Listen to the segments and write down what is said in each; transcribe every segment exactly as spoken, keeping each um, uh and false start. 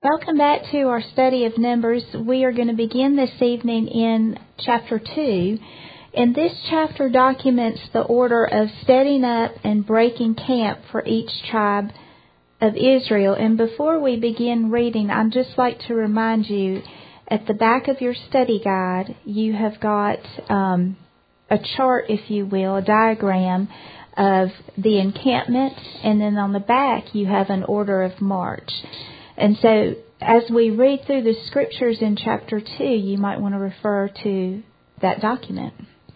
Welcome back to our study of Numbers. We are going to begin this evening in chapter two. And this chapter documents the order of setting up and breaking camp for each tribe of Israel. And before we begin reading, I'd just like to remind you, at the back of your study guide, you have got um, a chart, if you will, a diagram of the encampment. And then on the back, you have an order of march. And so, as we read through the scriptures in chapter two, you might want to refer to that document.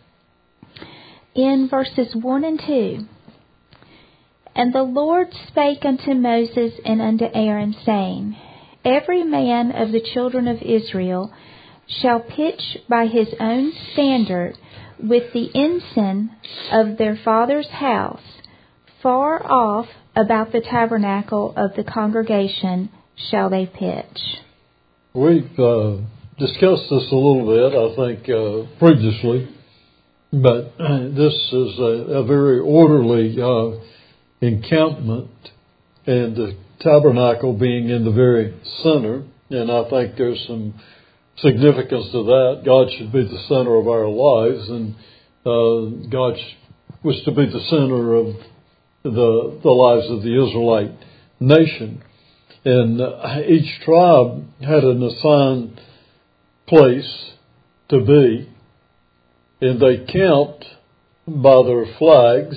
In verses one and two, "And the Lord spake unto Moses and unto Aaron, saying, Every man of the children of Israel shall pitch by his own standard with the ensign of their father's house, far off about the tabernacle of the congregation shall they pitch." We've uh, discussed this a little bit, I think, uh, previously, but uh, this is a, a very orderly uh, encampment, and the tabernacle being in the very center, and I think there's some significance to that. God should be the center of our lives, and uh, God was to be the center of the the lives of the Israelite nation. And each tribe had an assigned place to be, and they camped by their flags,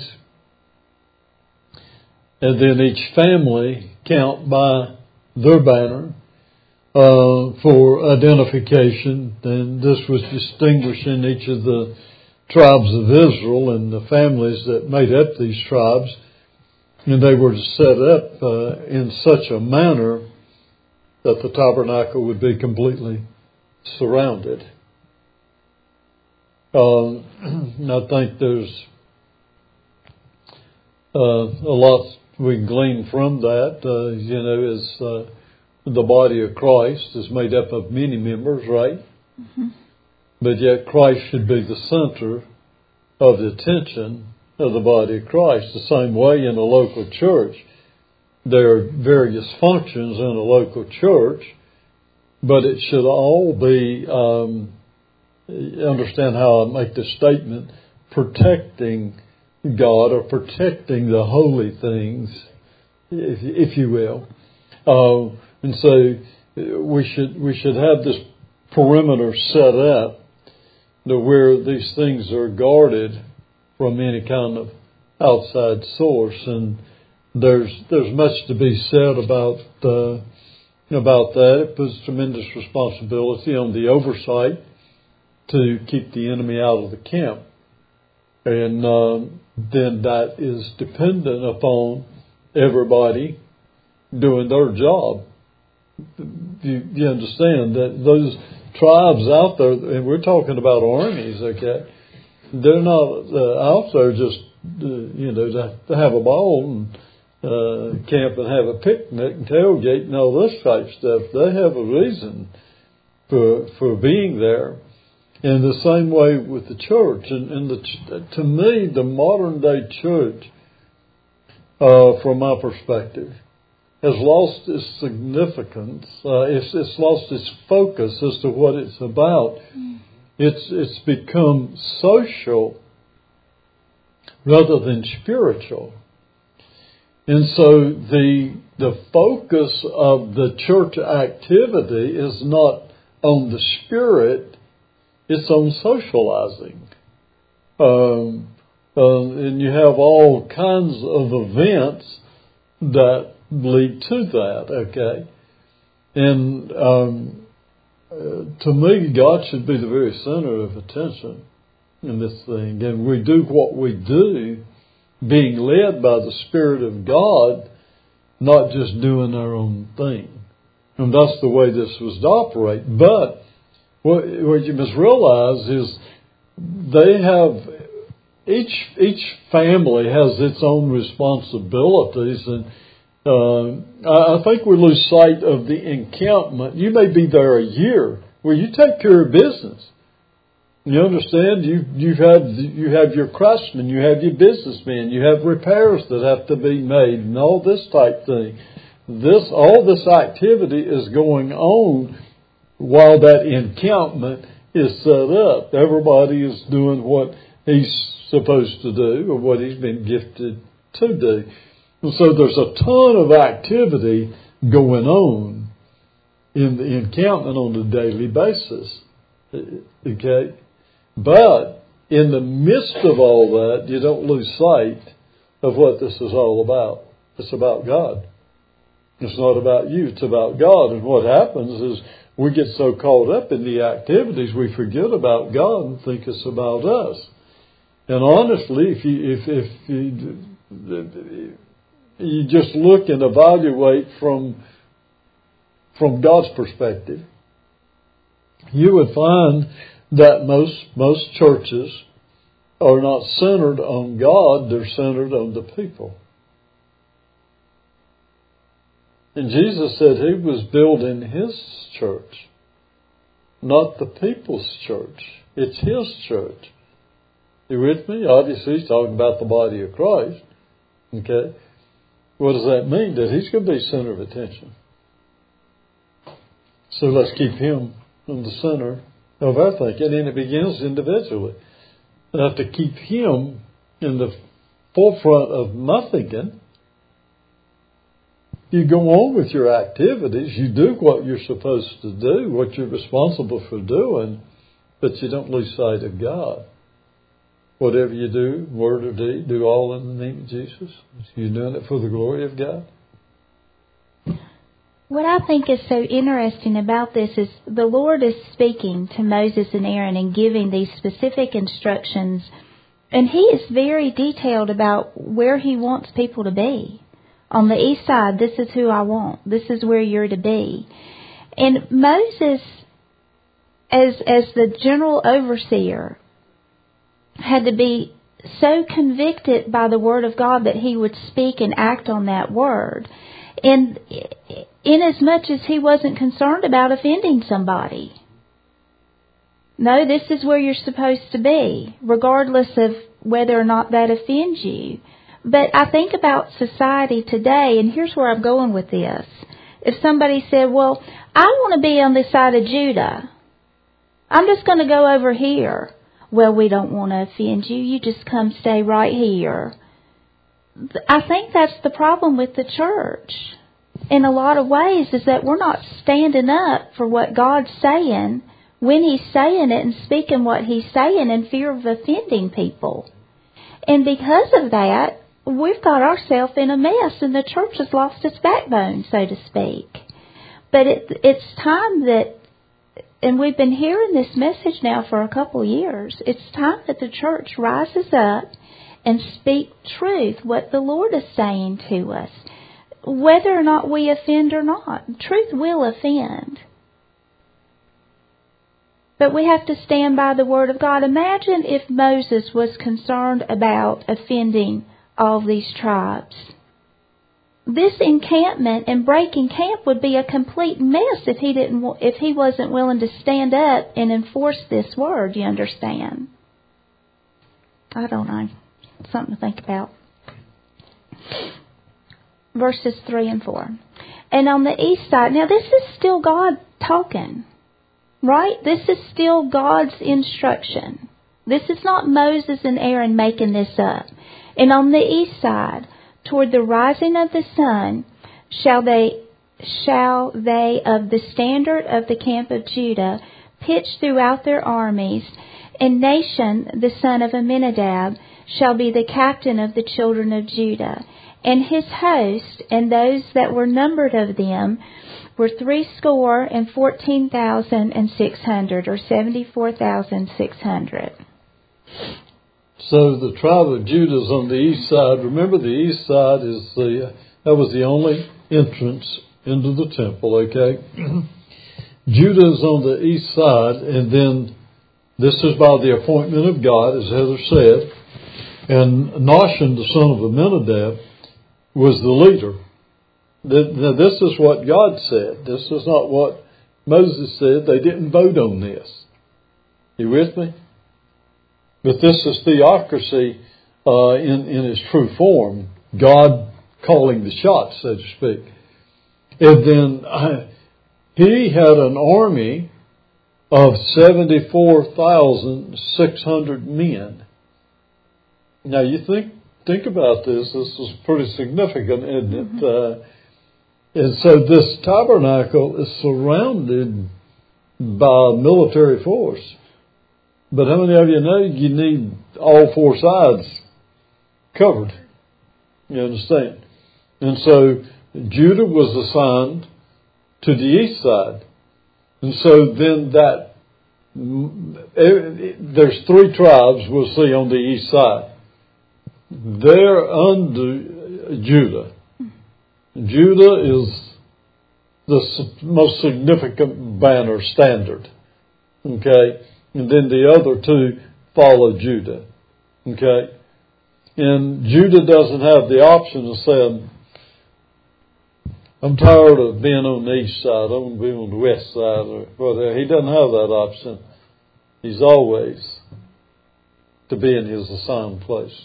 and then each family camped by their banner uh, for identification. And this was distinguishing each of the tribes of Israel and the families that made up these tribes. And they were set up uh, in such a manner that the tabernacle would be completely surrounded. Um, I think there's uh, a lot we can glean from that. Uh, you know, as uh, the body of Christ is made up of many members, right? Mm-hmm. But yet Christ should be the center of the attention of the body of Christ. The same way in a local church, there are various functions in a local church, but it should all be, um, understand how I make this statement, protecting God or protecting the holy things, if, if you will. Uh, and so we should we should have this perimeter set up to where these things are guarded from any kind of outside source, and there's there's much to be said about uh, about that. It puts tremendous responsibility on the oversight to keep the enemy out of the camp, and uh, then that is dependent upon everybody doing their job. You, you understand that those tribes out there, and we're talking about armies, okay? They're not uh, out there just, uh, you know, to, to have a ball and uh, camp and have a picnic and tailgate and all this type stuff. They have a reason for for being there. In the same way with the church. And, and the, to me, the modern day church, uh, from my perspective, has lost its significance. Uh, it's, it's lost its focus as to what it's about. Mm. It's it's become social rather than spiritual. And so the the focus of the church activity is not on the spirit, it's on socializing. Um, uh, and you have all kinds of events that lead to that, okay? And um Uh, to me, God should be the very center of attention in this thing. And we do what we do, being led by the Spirit of God, not just doing our own thing. And that's the way this was to operate. But what, what you must realize is they have, each, each family has its own responsibilities, and Uh, I think we lose sight of the encampment. You may be there a year where you take care of business. You understand? You you have you have your craftsmen, you have your businessmen, you have repairs that have to be made, and all this type thing. this all this activity is going on while that encampment is set up. Everybody is doing what he's supposed to do or what he's been gifted to do. And so there's a ton of activity going on in the encampment on a daily basis. Okay? But in the midst of all that, you don't lose sight of what this is all about. It's about God. It's not about you. It's about God. And what happens is we get so caught up in the activities, we forget about God and think it's about us. And honestly, if you if if you, you just look and evaluate from from God's perspective, you would find that most most churches are not centered on God; they're centered on the people. And Jesus said He was building His church, not the people's church. It's His church. You with me? Obviously, He's talking about the body of Christ. Okay? What does that mean? That He's going to be center of attention. So let's keep Him in the center of our thinking. And it begins individually. I have to keep Him in the forefront of my thinking. You go on with your activities. You do what you're supposed to do, what you're responsible for doing, but you don't lose sight of God. Whatever you do, word or deed, do all in the name of Jesus. You're doing it for the glory of God. What I think is so interesting about this is the Lord is speaking to Moses and Aaron and giving these specific instructions. And He is very detailed about where He wants people to be. On the east side, this is who I want. This is where you're to be. And Moses, as as the general overseer, had to be so convicted by the Word of God that he would speak and act on that Word. And inasmuch as he wasn't concerned about offending somebody. No, this is where you're supposed to be, regardless of whether or not that offends you. But I think about society today, and here's where I'm going with this. If somebody said, well, I want to be on the side of Judah. I'm just going to go over here. Well, we don't want to offend you. You just come stay right here. I think that's the problem with the church in a lot of ways, is that we're not standing up for what God's saying when He's saying it and speaking what He's saying in fear of offending people. And because of that, we've got ourselves in a mess, and the church has lost its backbone, so to speak. But it, it's time that, and we've been hearing this message now for a couple of years, it's time that the church rises up and speak truth, what the Lord is saying to us, whether or not we offend or not. Truth will offend. But we have to stand by the Word of God. Imagine if Moses was concerned about offending all these tribes. This encampment and breaking camp would be a complete mess if he didn't, if he wasn't willing to stand up and enforce this word. You understand? I don't know. Something to think about. Verses three and four. And on the east side, now this is still God talking, right? This is still God's instruction. This is not Moses and Aaron making this up. And on the east side, toward the rising of the sun, shall they, shall they of the standard of the camp of Judah pitch throughout their armies, and Nahshon, the son of Amminadab, shall be the captain of the children of Judah. And his host, and those that were numbered of them, were threescore and fourteen thousand and six hundred, or seventy-four thousand six hundred. So the tribe of Judah is on the east side. Remember, the east side is the that was the only entrance into the temple. Okay, Judah is on the east side, and then this is by the appointment of God, as Heather said. And Nahshon, the son of Amminadab, was the leader. Now, this is what God said. This is not what Moses said. They didn't vote on this. You with me? But this is theocracy uh, in, in its true form. God calling the shots, so to speak. And then uh, he had an army of seventy-four thousand six hundred men. Now you think think about this. This is pretty significant, isn't it? Mm-hmm. Uh, and so this tabernacle is surrounded by a military force. But how many of you know you need all four sides covered? You understand? And so Judah was assigned to the east side. And so then that, there's three tribes we'll see on the east side. They're under Judah. Judah is the most significant banner standard. Okay? And then the other two follow Judah. Okay? And Judah doesn't have the option of saying, I'm tired of being on the east side, I want to be on the west side, or whatever. He doesn't have that option. He's always to be in his assigned place.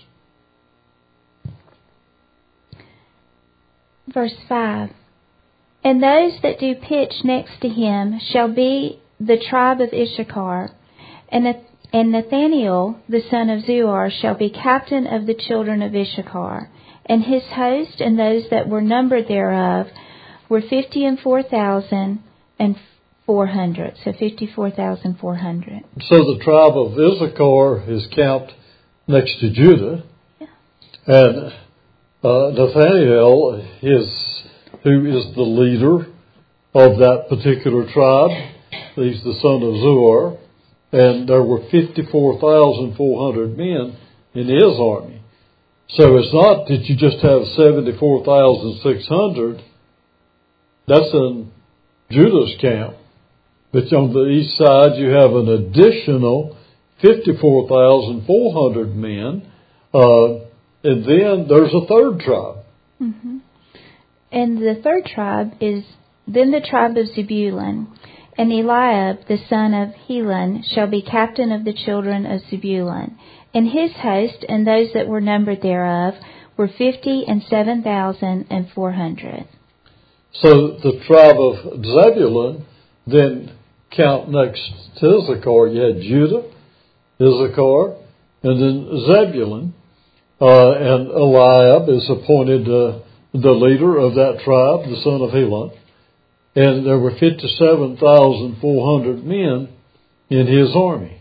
Verse five. And those that do pitch next to him shall be the tribe of Issachar, and and Nathaniel, the son of Zuar, shall be captain of the children of Issachar. And his host and those that were numbered thereof were fifty and four thousand and four hundred. So fifty-four thousand four hundred. So the tribe of Issachar is camped next to Judah. Yeah. And uh, Nathaniel is who is the leader of that particular tribe. He's the son of Zuar. And there were fifty-four thousand four hundred men in his army. So it's not that you just have seventy-four thousand six hundred. That's in Judah's camp. But on the east side, you have an additional fifty-four thousand four hundred men. Uh, and then there's a third tribe. Mm-hmm. And the third tribe is then the tribe of Zebulun. And Eliab, the son of Helon, shall be captain of the children of Zebulun. And his host and those that were numbered thereof were fifty and seven thousand and four hundred. So the tribe of Zebulun then count next to Issachar. You had Judah, Issachar, and then Zebulun. Uh, and Eliab is appointed uh, the leader of that tribe, the son of Helon. And there were fifty-seven thousand four hundred men in his army.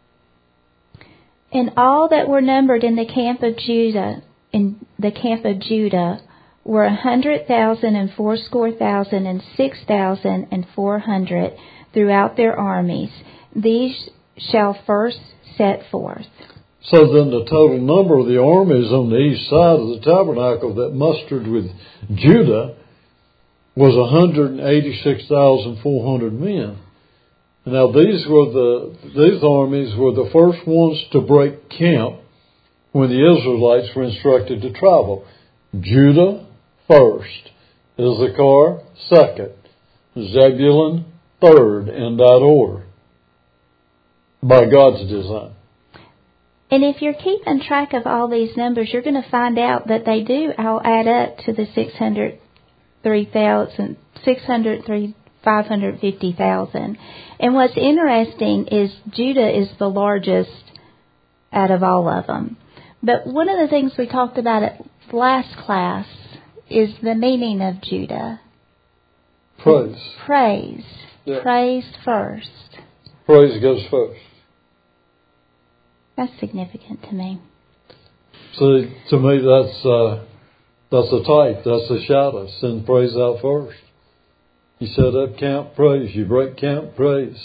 And all that were numbered in the camp of Judah, in the camp of Judah, were a hundred thousand and fourscore thousand and six thousand and four hundred throughout their armies. These shall first set forth. So then the total number of the armies on the east side of the tabernacle that mustered with Judah was one hundred eighty-six thousand four hundred men. Now these were the these armies were the first ones to break camp when the Israelites were instructed to travel. Judah first, Issachar second, Zebulun third in that order by God's design. And if you're keeping track of all these numbers, you're going to find out that they do all add up to the six hundred three thousand, six hundred three, five hundred fifty thousand. And what's interesting is Judah is the largest out of all of them. But one of the things we talked about at last class is the meaning of Judah. Praise. Praise. Yeah. Praise first. Praise goes first. That's significant to me. See, to me, that's uh, that's a type. That's a shadow. Send praise out first. You set up camp, praise. You break camp, praise.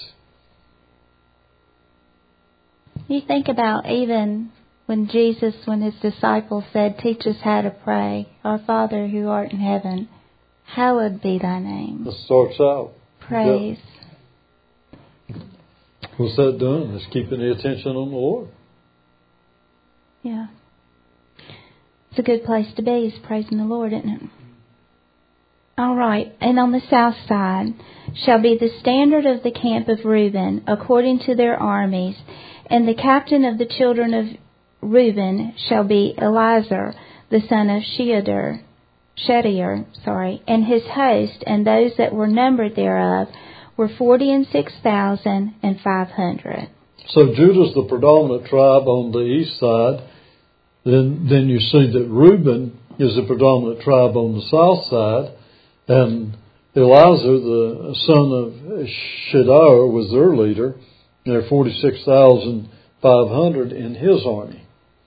You think about even when Jesus, when his disciples said, teach us how to pray. Our Father who art in heaven, hallowed be thy name. It starts out. Praise. Yeah. What's that doing? It's keeping the attention on the Lord. Yeah. It's a good place to be, is praising the Lord, isn't it? All right. And on the south side shall be the standard of the camp of Reuben, according to their armies. And the captain of the children of Reuben shall be Eliezer, the son of Sheader. Shedeur, sorry, and his host, and those that were numbered thereof, were forty and six thousand and five hundred. So Judah's the predominant tribe on the east side. Then, then you see that Reuben is the predominant tribe on the south side, and Eliezer, the son of Shedeur, was their leader. There are forty-six thousand five hundred in his army.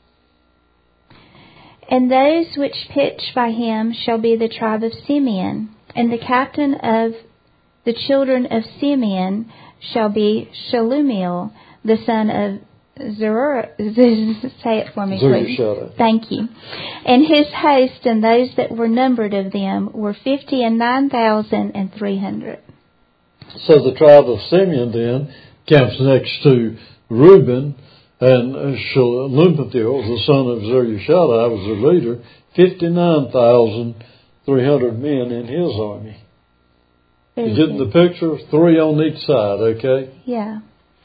And those which pitch by him shall be the tribe of Simeon, and the captain of the children of Simeon shall be Shelumiel, the son of Zeror. Say it for me, please. Thank you. And his host and those that were numbered of them were fifty and nine thousand and three hundred. So the tribe of Simeon then camps next to Reuben, and Shelumiel, the son of Zerubbabel, was their leader, fifty-nine thousand three hundred men in his army. Very you getting the picture? Three on each side, okay? Yeah.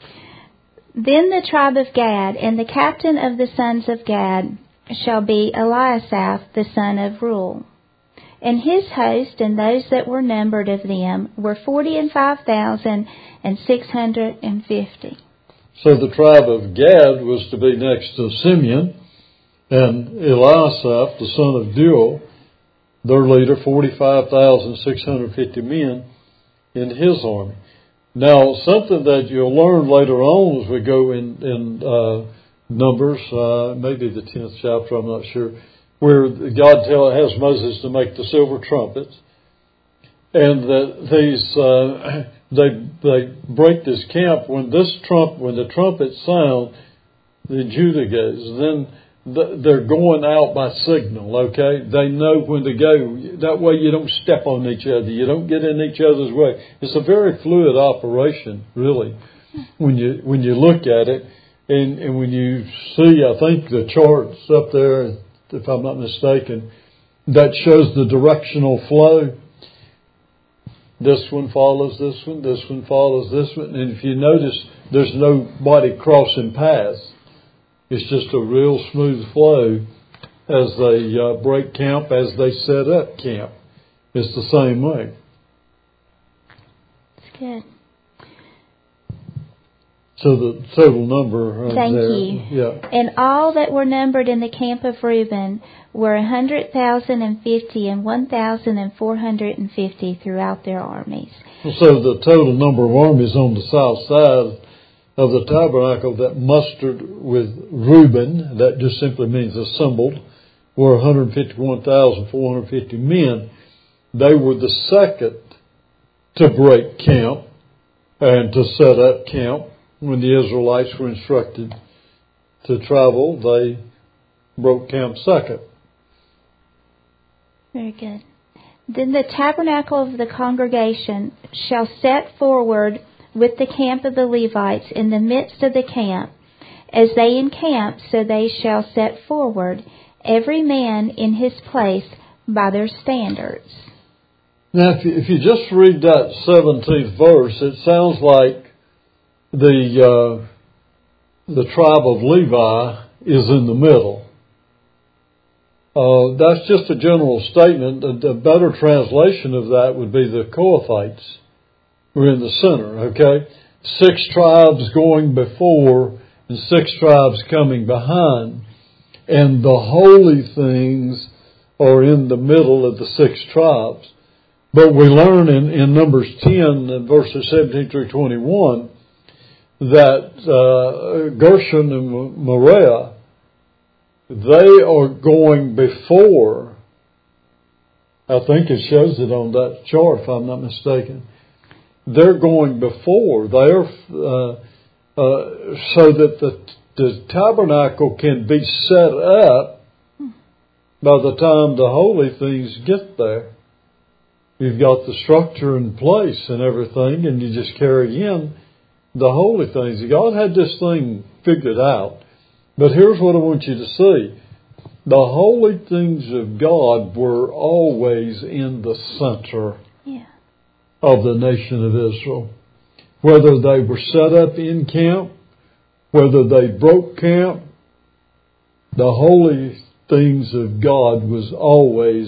Then the tribe of Gad, and the captain of the sons of Gad shall be Eliasaph, the son of Reuel. And his host and those that were numbered of them were forty and five thousand and six hundred and fifty. So the tribe of Gad was to be next to Simeon, and Eliasaph, the son of Deuel, their leader, forty-five thousand six hundred fifty men in his army. Now, something that you'll learn later on as we go in, in uh, Numbers, uh, maybe the tenth chapter, I'm not sure, where God tell, has Moses to make the silver trumpets, and that these uh, they they break this camp when this trump when the trumpet sound, then Judah goes. Then they're going out by signal. Okay, they know when to go. That way, you don't step on each other. You don't get in each other's way. It's a very fluid operation, really, when you when you look at it, and and when you see, I think the charts up there, if I'm not mistaken, that shows the directional flow. This one follows this one, this one follows this one. And if you notice, there's nobody crossing paths. It's just a real smooth flow as they uh, break camp, as they set up camp. It's the same way. That's good. So the total number uh, Thank there. you. Yeah. And all that were numbered in the camp of Reuben were a hundred thousand and fifty and one thousand and four hundred and fifty throughout their armies. So the total number of armies on the south side of the tabernacle that mustered with Reuben, that just simply means assembled, were one hundred fifty-one thousand four hundred fifty men. They were the second to break camp and to set up camp. When the Israelites were instructed to travel, they broke camp second. Very good. Then the tabernacle of the congregation shall set forward with the camp of the Levites in the midst of the camp. As they encamp, so they shall set forward, every man in his place by their standards. Now, if you, if you just read that seventeenth verse, it sounds like the uh, the tribe of Levi is in the middle. Uh, that's just a general statement. A, a better translation of that would be the Kohathites were in the center, okay? Six tribes going before and six tribes coming behind. And the holy things are in the middle of the six tribes. But we learn in, in Numbers ten, verses seventeen through twenty-one, that uh, Gershon and Merari, they are going before. I think it shows it on that chart, if I'm not mistaken. They're going before. They're uh, uh, so that the, the tabernacle can be set up by the time the holy things get there. You've got the structure in place and everything, and you just carry in the holy things. God had this thing figured out. But here's what I want you to see. The holy things of God were always in the center yeah. of the nation of Israel. Whether they were set up in camp, whether they broke camp, the holy things of God was always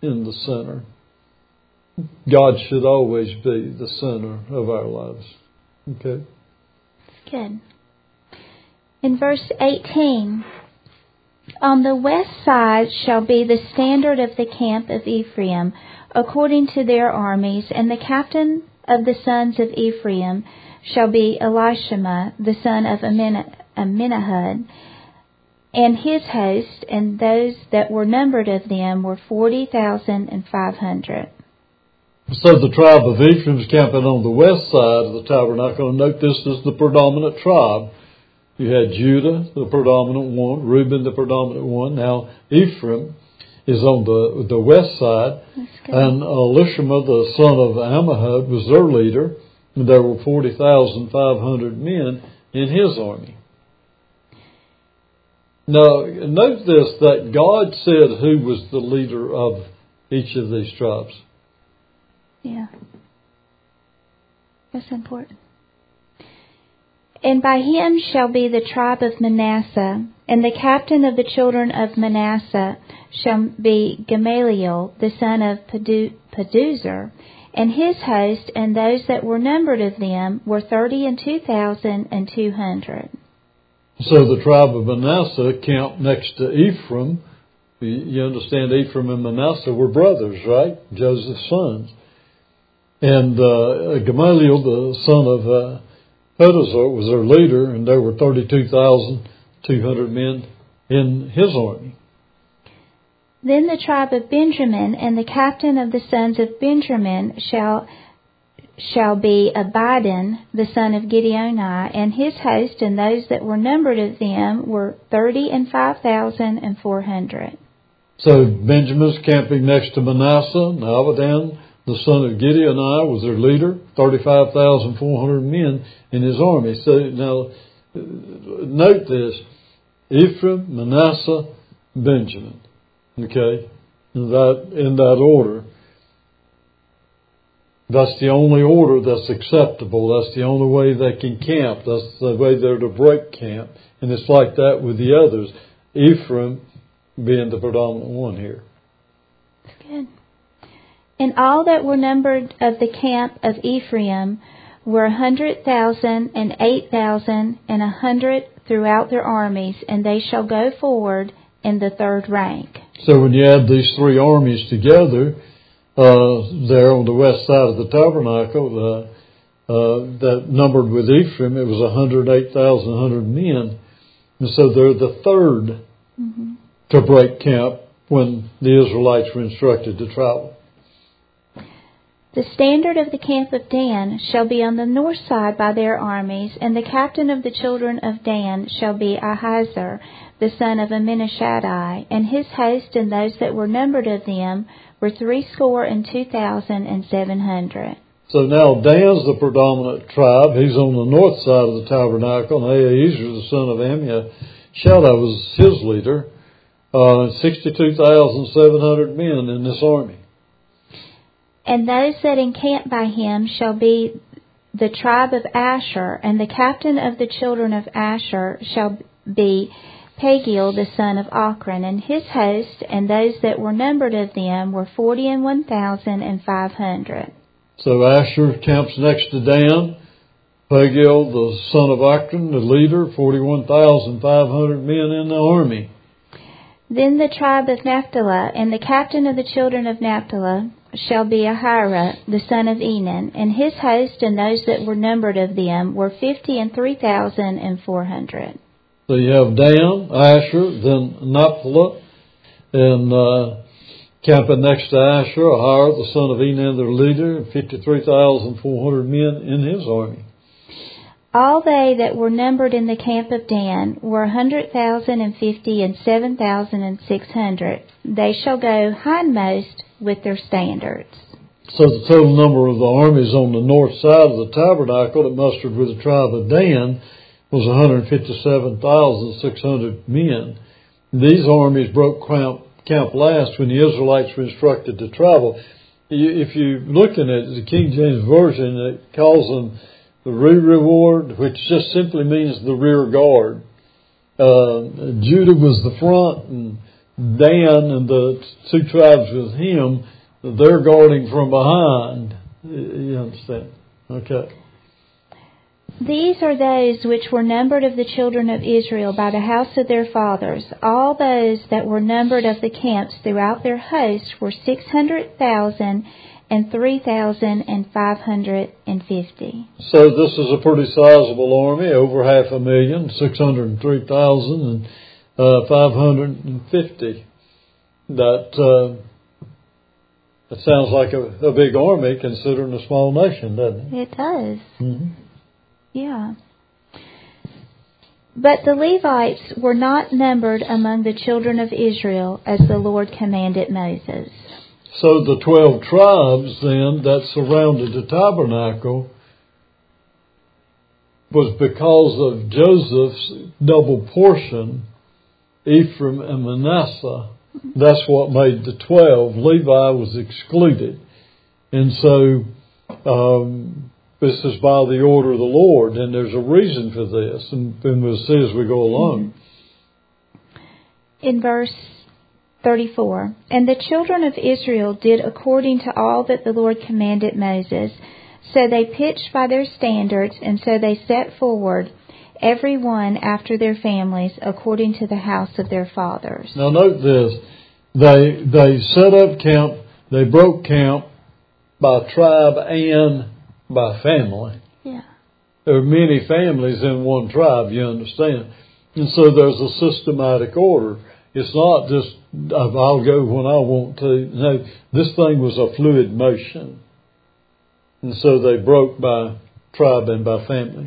in the center. God should always be the center of our lives. Okay? Good. In verse eighteen, on the west side shall be the standard of the camp of Ephraim, according to their armies, and the captain of the sons of Ephraim shall be Elishama, the son of Amminahud, and his host, and those that were numbered of them were forty thousand and five hundred. So the tribe of Ephraim is camping on the west side of the tabernacle. And note this is the predominant tribe. You had Judah, the predominant one, Reuben, the predominant one. Now Ephraim is on the the west side, and Elishama, the son of Ammihud, was their leader, and there were forty thousand five hundred men in his army. Now, note this, that God said who was the leader of each of these tribes. Yeah. That's important. And by him shall be the tribe of Manasseh, and the captain of the children of Manasseh shall be Gamaliel, the son of Peduzur, and his host, and those that were numbered of them were thirty and two thousand and two hundred. So the tribe of Manasseh camped next to Ephraim. You understand, Ephraim and Manasseh were brothers, right? Joseph's sons. And uh, Gamaliel, the son of uh, Peduzur, was their leader, and there were thirty-two thousand two hundred men in his army. Then the tribe of Benjamin, and the captain of the sons of Benjamin shall shall be Abidan, the son of Gideoni, and his host, and those that were numbered of them were thirty and five thousand and four hundred. So Benjamin's camping next to Manasseh, and Abidan, the son of Gideoni, was their leader, thirty-five thousand four hundred men in his army. So now, note this, Ephraim, Manasseh, Benjamin. Okay? In that, in that order. That's the only order that's acceptable. That's the only way they can camp. That's the way they're to break camp. And it's like that with the others. Ephraim being the predominant one here. Good. And all that were numbered of the camp of Ephraim were a hundred thousand and eight thousand and a hundred throughout their armies, and they shall go forward in the third rank. So when you add these three armies together, uh, there on the west side of the tabernacle, uh, uh, that numbered with Ephraim, it was one hundred eight thousand one hundred men. And so they're the third mm-hmm. to break camp when the Israelites were instructed to travel. The standard of the camp of Dan shall be on the north side by their armies, and the captain of the children of Dan shall be Ahiezer, the son of Amminashadai, and his host and those that were numbered of them were threescore and two thousand and seven hundred. So now Dan's the predominant tribe. He's on the north side of the tabernacle, and Ahiezer, the son of Amminashadai, was his leader. Uh, sixty-two thousand seven hundred men in this army. And those that encamp by him shall be the tribe of Asher, and the captain of the children of Asher shall be Pagiel, the son of Ochran, and his host, and those that were numbered of them were forty and one thousand and five hundred. So Asher camps next to Dan. Pagiel, the son of Ochran, the leader, forty-one thousand five hundred men in the army. Then the tribe of Naphtali, and the captain of the children of Naphtali shall be Ahira, the son of Enan, and his host and those that were numbered of them were fifty and three thousand and four hundred. So you have Dan, Asher, then Naphtali, and uh, camping next to Asher, Ahira, the son of Enan, their leader, and fifty-three thousand four hundred men in his army. All they that were numbered in the camp of Dan were a hundred thousand and fifty and seven thousand and six hundred. They shall go hindmost with their standards. So the total number of the armies on the north side of the tabernacle that mustered with the tribe of Dan was one hundred fifty-seven thousand six hundred men. These armies broke camp, camp last when the Israelites were instructed to travel. If you're looking at the King James Version, it calls them the re-reward, which just simply means the rear guard. Uh, Judah was the front, and Dan and the two tribes with him, they're guarding from behind. You understand? Okay. These are those which were numbered of the children of Israel by the house of their fathers. All those that were numbered of the camps throughout their host were six hundred thousand and three thousand and five hundred and fifty. So this is a pretty sizable army, over half a million, six hundred and three thousand and uh, five hundred and fifty. That uh, that sounds like a, a big army considering a small nation, doesn't it? It does. Mm-hmm. Yeah. But the Levites were not numbered among the children of Israel as the Lord commanded Moses. So the twelve tribes then that surrounded the tabernacle was because of Joseph's double portion, Ephraim and Manasseh. That's what made the twelve. Levi was excluded. And so um, this is by the order of the Lord, and there's a reason for this, and, and we'll see as we go along. In verse thirty-four, and the children of Israel did according to all that the Lord commanded Moses. So they pitched by their standards, and so they set forward, every one after their families, according to the house of their fathers. Now note this. They, they set up camp, they broke camp by tribe and by family. Yeah. There are many families in one tribe, you understand. And so there's a systematic order. It's not just, I'll go when I want to. No, this thing was a fluid motion. And so they broke by tribe and by family.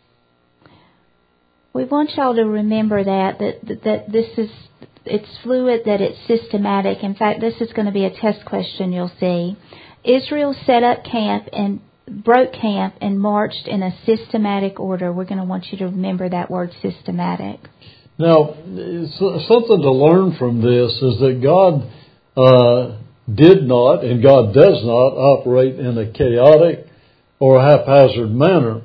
We want y'all to remember that, that, that this is, it's fluid, that it's systematic. In fact, this is going to be a test question you'll see. Israel set up camp and broke camp and marched in a systematic order. We're going to want you to remember that word, systematic. Now, something to learn from this is that God uh, did not, and God does not, operate in a chaotic or haphazard manner.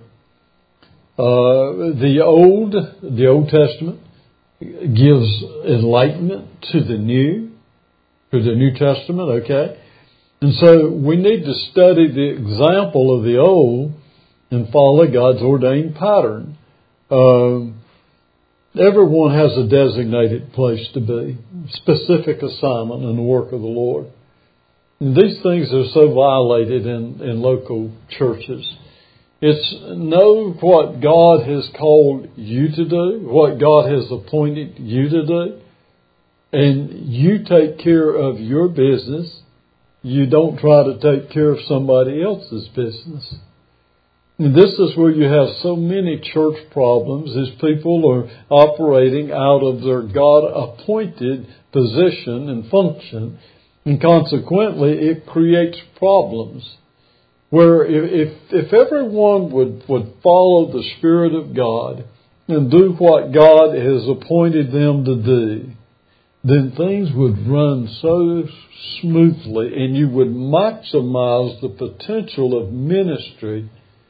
Uh, the Old, the Old Testament gives enlightenment to the New, to the New Testament, okay? And so we need to study the example of the Old and follow God's ordained pattern. Um, everyone has a designated place to be, specific assignment in the work of the Lord. And these things are so violated in, in local churches. It's know what God has called you to do, what God has appointed you to do, and you take care of your business. You don't try to take care of somebody else's business. And this is where you have so many church problems, is people are operating out of their God-appointed position and function, and consequently it creates problems. Where if, if, if everyone would, would follow the Spirit of God and do what God has appointed them to do, then things would run so smoothly and you would maximize the potential of ministry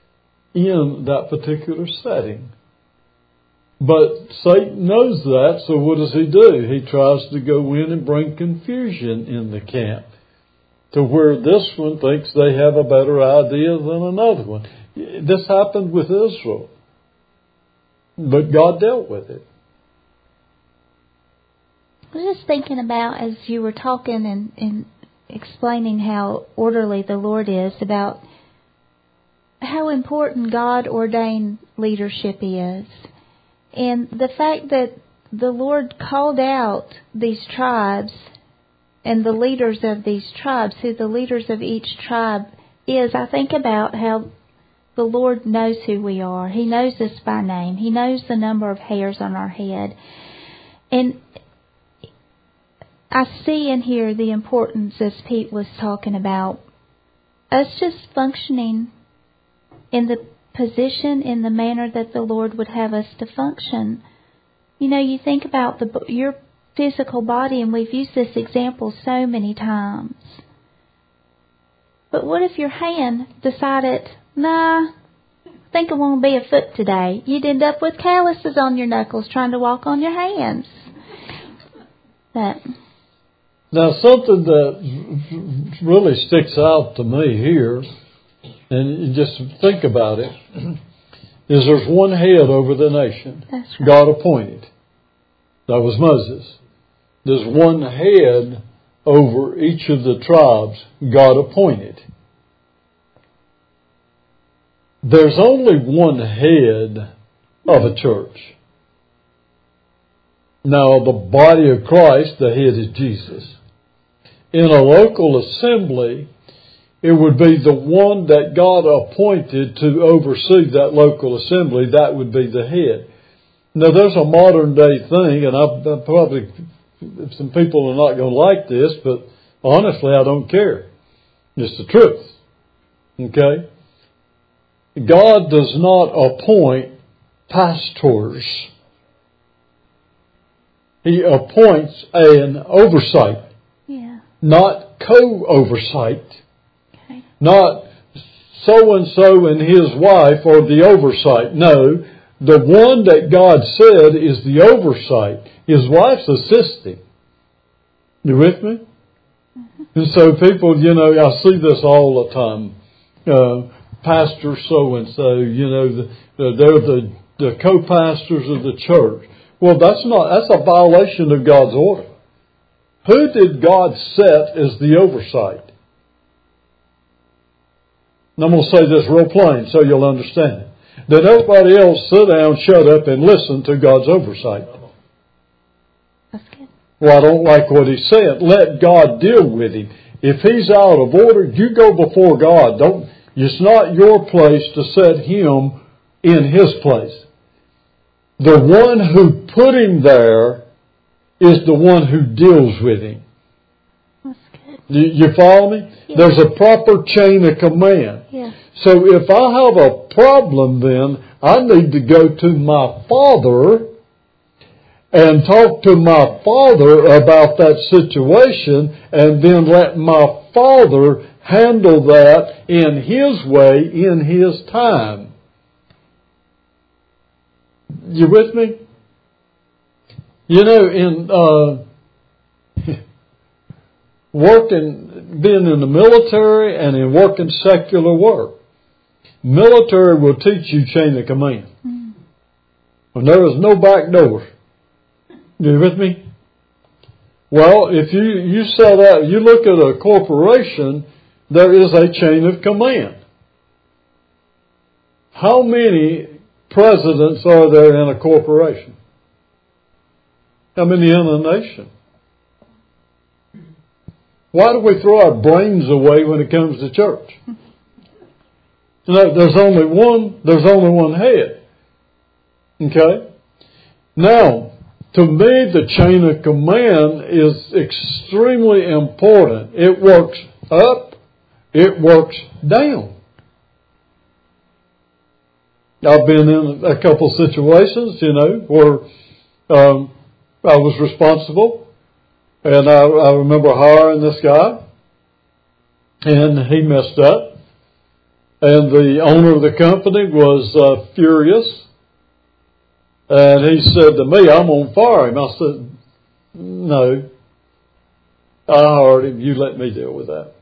in that particular setting. But Satan knows that, so what does he do? He tries to go in and bring confusion in the camp, to where this one thinks they have a better idea than another one. This happened with Israel, but God dealt with it. I was just thinking about, as you were talking and, and explaining how orderly the Lord is, about how important God-ordained leadership is. And the fact that the Lord called out these tribes and the leaders of these tribes, who the leaders of each tribe is, I think about how the Lord knows who we are. He knows us by name. He knows the number of hairs on our head. And I see and hear the importance, as Pete was talking about, us just functioning in the position, in the manner that the Lord would have us to function. You know, you think about the your physical body, and we've used this example so many times. But what if your hand decided, nah, I think I want to be a foot today? You'd end up with calluses on your knuckles trying to walk on your hands. That. Now, something that really sticks out to me here, and you just think about it, is there's one head over the nation. That's right. God appointed. That was Moses. There's one head over each of the tribes. God appointed. There's only one head of a church. Now, the body of Christ, the head is Jesus. In a local assembly, it would be the one that God appointed to oversee that local assembly. That would be the head. Now, there's a modern day thing, and I, I probably, some people are not going to like this, but honestly, I don't care. It's the truth. Okay? God does not appoint pastors. He appoints an oversight. Yeah. Not co-oversight. Okay. Not so-and-so and his wife are the oversight. No, the one that God said is the oversight. His wife's assisting. You with me? Mm-hmm. And so people, you know, I see this all the time. Uh, Pastor so-and-so, you know, the, the, they're the, the co-pastors of the church. Well, that's not, that's a violation of God's order. Who did God set as the oversight? And I'm going to say this real plain so you'll understand it. That everybody else sit down, shut up, and listen to God's oversight. That's good. Well, I don't like what he said. Let God deal with him. If he's out of order, you go before God. Don't. It's not your place to set him in his place. The one who put him there is the one who deals with him. That's good. You, you follow me? Yeah. There's a proper chain of command. Yeah. So if I have a problem, then I need to go to my Father and talk to my Father about that situation, and then let my Father handle that in His way, in His time. You with me? You know, in uh, working, being in the military and in working secular work, military will teach you chain of command. Mm-hmm. When there is no back door. You with me? Well, if you, you set out, you look at a corporation, there is a chain of command. How many presidents are there in a corporation? How many in a nation? Why do we throw our brains away when it comes to church? You know, there's only one, there's only one head. Okay? Now, to me, the chain of command is extremely important. It works up, it works down. I've been in a couple of situations, you know, where um, I was responsible, and I, I remember hiring this guy, and he messed up, and the owner of the company was uh, furious. And he said to me, I'm going to fire him. I said, no, I hired him. You let me deal with that.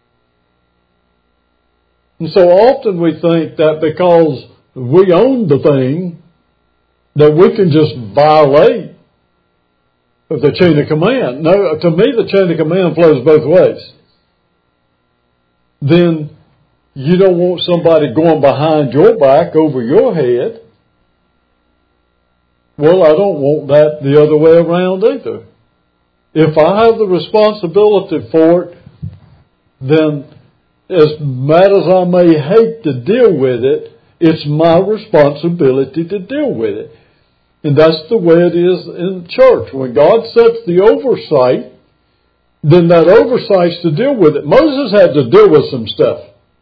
And so often we think that because we own the thing, that we can just violate the chain of command. No, to me the chain of command flows both ways. Then you don't want somebody going behind your back over your head. Well, I don't want that the other way around either. If I have the responsibility for it, then as mad as I may hate to deal with it, it's my responsibility to deal with it. And that's the way it is in church. When God sets the oversight, then that oversight's to deal with it. Moses had to deal with some stuff.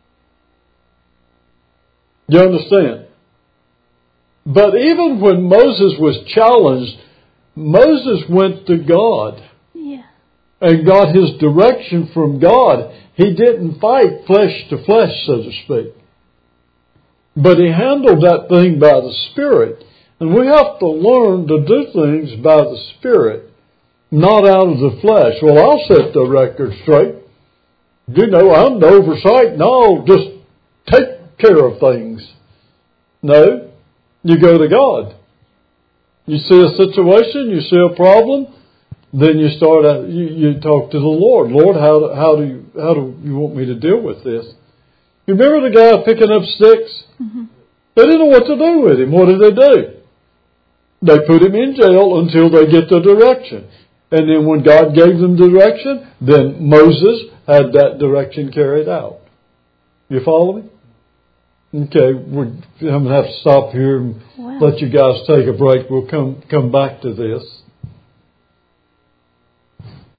You understand? But even when Moses was challenged, Moses went to God. Yeah. And got his direction from God. He didn't fight flesh to flesh, so to speak. But he handled that thing by the Spirit. And we have to learn to do things by the Spirit. not out of the flesh. Well, I'll set the record straight. You know, I'm the oversight and I'll just take care of things. No, you go to God. You see a situation, you see a problem, then you start. At, you, you talk to the Lord. Lord, how do, how do you how do you want me to deal with this? You remember the guy picking up sticks? Mm-hmm. They didn't know what to do with him. What did they do? They put him in jail until they get the direction. And then when God gave them direction, then Moses had that direction carried out. You follow me? Okay, we're, I'm going to have to stop here and Wow. let you guys take a break. We'll come come back to this.